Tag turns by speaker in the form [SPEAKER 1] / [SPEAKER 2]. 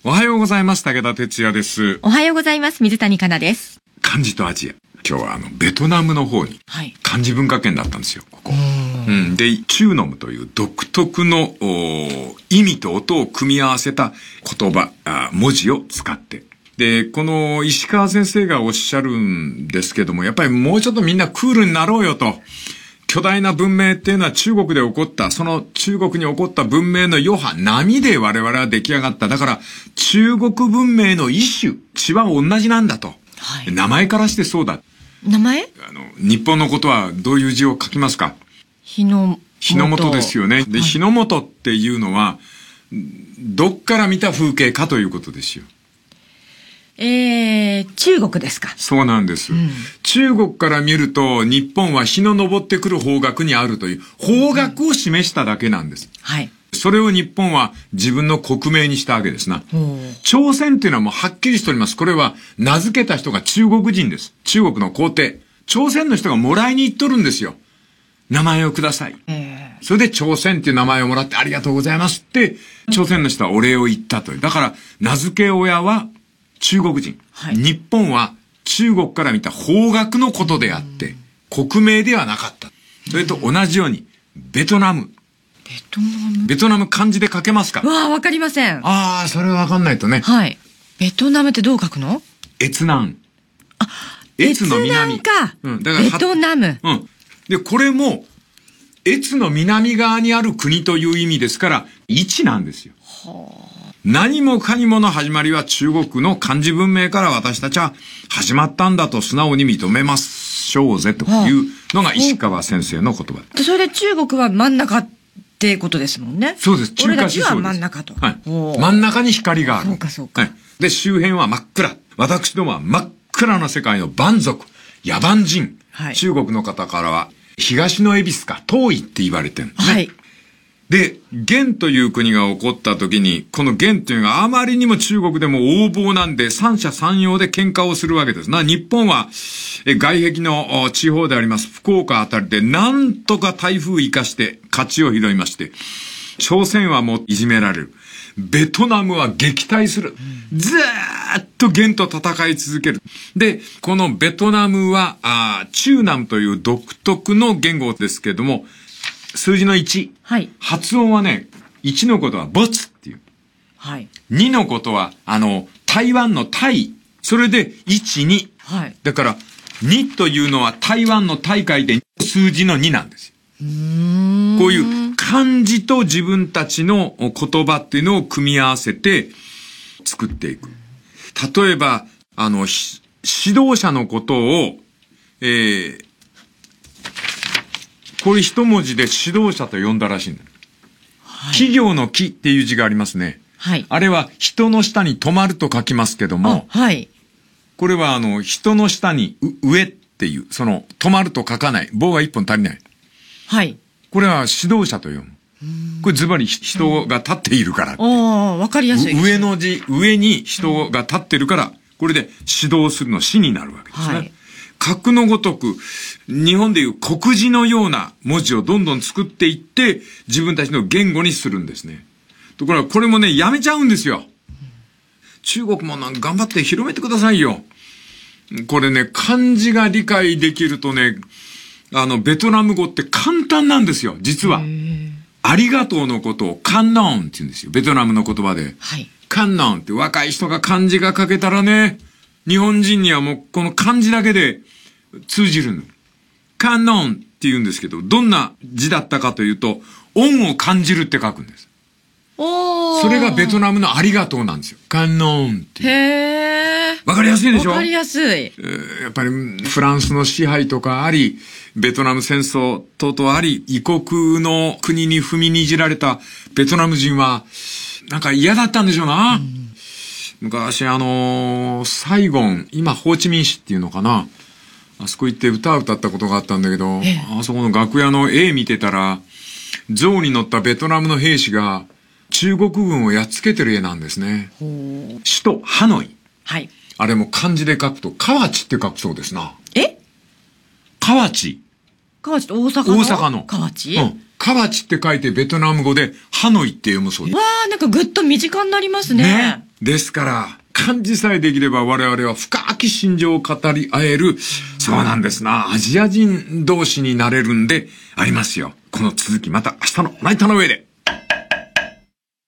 [SPEAKER 1] おはようございます。武田哲也です。
[SPEAKER 2] おはようございます。水谷香奈です。
[SPEAKER 1] 漢字とアジア。今日はベトナムの方に漢字文化圏だったんですよ、ここ。で、チューノムという独特の意味と音を組み合わせた言葉、文字を使って。で、この石川先生がおっしゃるんですけども、やっぱりもうちょっとみんなクールになろうよと。巨大な文明っていうのは中国で起こった、その中国に起こった文明の余波、波で我々は出来上がった。だから中国文明の一種、血は同じなんだと。はい、名前からしてそうだ。
[SPEAKER 2] 名前？
[SPEAKER 1] 日本のことはどういう字を書きますか？
[SPEAKER 2] 日の
[SPEAKER 1] 本ですよね。で、日の本っていうのは、どっから見た風景かということですよ。
[SPEAKER 2] 中国ですか？
[SPEAKER 1] そうなんです、中国から見ると日本は日の昇ってくる方角にあるという方角を示しただけなんです、はい。それを日本は自分の国名にしたわけですな。朝鮮っていうのはもうはっきりしております。これは名付けた人が中国人です。中国の皇帝。朝鮮の人がもらいに行っとるんですよ。名前をください。それで朝鮮っていう名前をもらってありがとうございますって、朝鮮の人はお礼を言ったという。だから名付け親は中国人、はい。日本は中国から見た方角のことであって、国名ではなかった。それと同じように、ベトナム。ベトナム漢字で書けますか？
[SPEAKER 2] わかりません。
[SPEAKER 1] それはわかんないとね。
[SPEAKER 2] はい。ベトナムってどう書くの？
[SPEAKER 1] 越南。
[SPEAKER 2] 越の南か。だからベトナム。
[SPEAKER 1] で、これも、越の南側にある国という意味ですから、位置なんですよ。何もかにもの始まりは中国の漢字文明から私たちは始まったんだと素直に認めましょうぜというのが石川先生の言葉です。
[SPEAKER 2] それで中国は真ん中ってことですもんね。
[SPEAKER 1] そうです。
[SPEAKER 2] 中華思想です。俺たちは真ん中と。
[SPEAKER 1] はい。真ん中に光がある。
[SPEAKER 2] そうかそうか。
[SPEAKER 1] はい。で、周辺は真っ暗。私どもは真っ暗な世界の蛮族、野蛮人。はい。中国の方からは東の恵比寿か、遠いって言われてるんですね。はい。で、元という国が起こった時に、この元というのがあまりにも中国でも横暴なんで、三者三様で喧嘩をするわけですな。日本は、外壁の地方であります福岡あたりで、なんとか台風生かして勝ちを拾いまして、朝鮮はもういじめられる。ベトナムは撃退する。ずーっと元と戦い続ける。で、このベトナムは、中南という独特の言語ですけれども、数字の1。はい。発音はね、1のことはボツっていう。はい。2のことは、台湾のタイ。それで1、2。はい。だから、2というのは台湾の大会で数字の2なんですよ。こういう漢字と自分たちの言葉っていうのを組み合わせて作っていく。例えば、指導者のことを、これ一文字で指導者と呼んだらしいんだ。はい、企業の企っていう字がありますね。はい。あれは人の下に止まると書きますけども。はい。これは人の下に上っていう、止まると書かない。棒が一本足りない。はい。これは指導者と読む。これズバリ人が立っているからって。
[SPEAKER 2] わかりやすい。
[SPEAKER 1] 上の字、上に人が立ってるから、これで指導するの死になるわけですね。はい。格のごとく、日本でいう国字のような文字をどんどん作っていって、自分たちの言語にするんですね。ところがこれもね、やめちゃうんですよ。中国も頑張って広めてくださいよ。これね、漢字が理解できるとね、ベトナム語って簡単なんですよ、実は。ありがとうのことをカンノンって言うんですよ、ベトナムの言葉で。はい。カンノンって若い人が漢字が書けたらね、日本人にはもうこの漢字だけで通じるの。カンノンって言うんですけど、どんな字だったかというと、恩を感じるって書くんです。それがベトナムのありがとうなんですよ。カンノンっていう。
[SPEAKER 2] へー。
[SPEAKER 1] わかりやすいでしょ？
[SPEAKER 2] わかりやすい。
[SPEAKER 1] やっぱりフランスの支配とかあり、ベトナム戦争等々あり、異国の国に踏みにじられたベトナム人は、なんか嫌だったんでしょうな。昔サイゴン、今ホーチミン市っていうのかな。あそこ行って歌を歌ったことがあったんだけど、あそこの楽屋の絵見てたら、象に乗ったベトナムの兵士が中国軍をやっつけてる絵なんですね。首都ハノイ。はい。あれも漢字で書くと、河内って書くそうですな。河内。
[SPEAKER 2] 河内って大阪の？
[SPEAKER 1] 大阪の。
[SPEAKER 2] 河内？
[SPEAKER 1] うん。河内って書いてベトナム語でハノイって読むそうです。
[SPEAKER 2] わー、なんかぐっと身近になりますね。
[SPEAKER 1] ですから、漢字さえできれば我々は深き心情を語り合える、そうなんですな、アジア人同士になれるんでありますよ。この続きまた明日のナイターの上で。